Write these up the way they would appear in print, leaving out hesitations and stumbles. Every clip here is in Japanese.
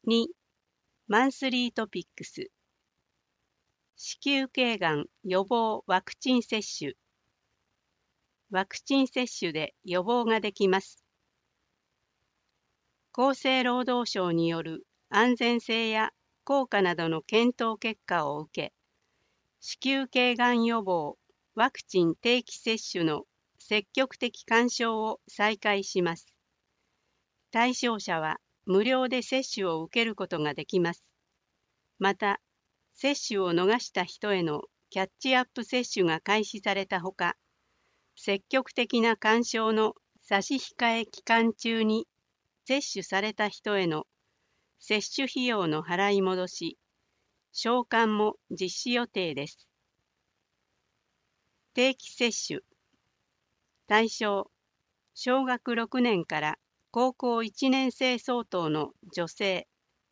2、マンスリートピックス。子宮頸がん予防ワクチン接種。ワクチン接種で予防ができます。厚生労働省による安全性や効果などの検討結果を受け、子宮頸がん予防ワクチン定期接種の積極的勧奨を再開します。対象者は無料で接種を受けることができます。また、接種を逃した人へのキャッチアップ接種が開始されたほか、積極的な勧奨の差し控え期間中に接種された人への接種費用の払い戻し、償還も実施予定です。定期接種。対象、小学6年から高校1年生相当の女性。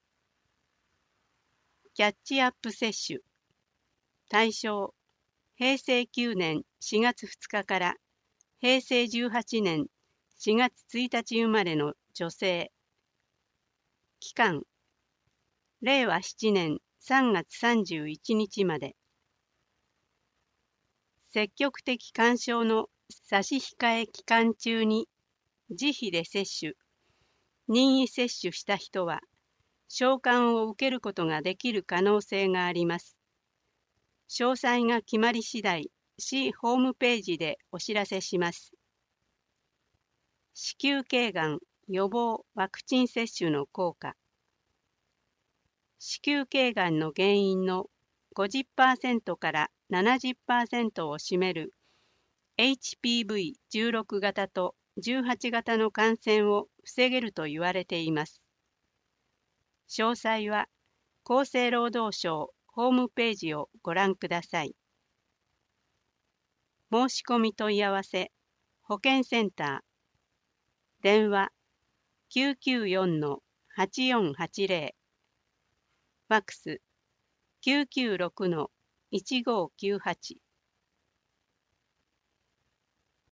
キャッチアップ接種。対象、平成9年4月2日から平成18年4月1日生まれの女性。期間、令和7年3月31日まで。積極的勧奨の差し控え期間中に自費で接種、任意接種した人は、償還を受けることができる可能性があります。詳細が決まり次第、市ホームページでお知らせします。子宮頸がん予防ワクチン接種の効果。子宮頸がんの原因の 50% から70% を占める HPV16 型と18型の感染を防げると言われています。詳細は厚生労働省ホームページをご覧ください。申し込み問い合わせ、保健センター、電話 994-8480、ファックス 996-1598